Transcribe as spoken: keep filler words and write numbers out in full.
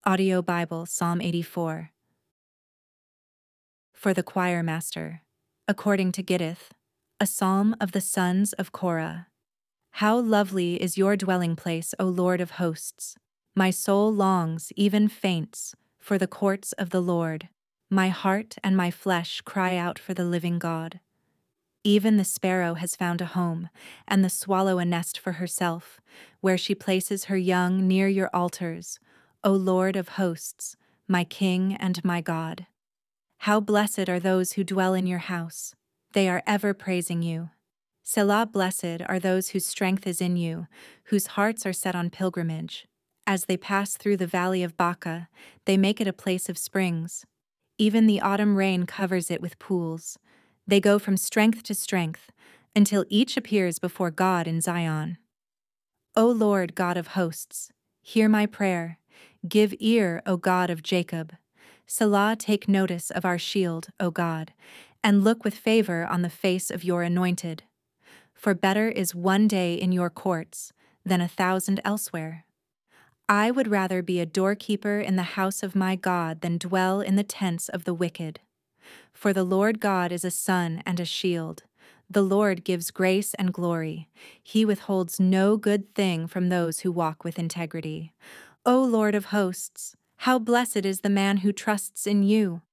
Audio Bible, Psalm eighty-four. For the choir master. According to Gittith, a psalm of the sons of Korah. How lovely is your dwelling place, O Lord of hosts! My soul longs, even faints, for the courts of the Lord. My heart and my flesh cry out for the living God. Even the sparrow has found a home, and the swallow a nest for herself, where she places her young near your altars, O Lord of hosts, my King and my God. How blessed are those who dwell in your house. They are ever praising you. Selah, blessed are those whose strength is in you, whose hearts are set on pilgrimage. As they pass through the valley of Baca, they make it a place of springs. Even the autumn rain covers it with pools. They go from strength to strength, until each appears before God in Zion. O Lord God of hosts, hear my prayer. Give ear, O God of Jacob. Selah, take notice of our shield, O God, and look with favor on the face of your anointed. For better is one day in your courts than a thousand elsewhere. I would rather be a doorkeeper in the house of my God than dwell in the tents of the wicked. For the Lord God is a sun and a shield. The Lord gives grace and glory. He withholds no good thing from those who walk with integrity. O Lord of hosts, how blessed is the man who trusts in you.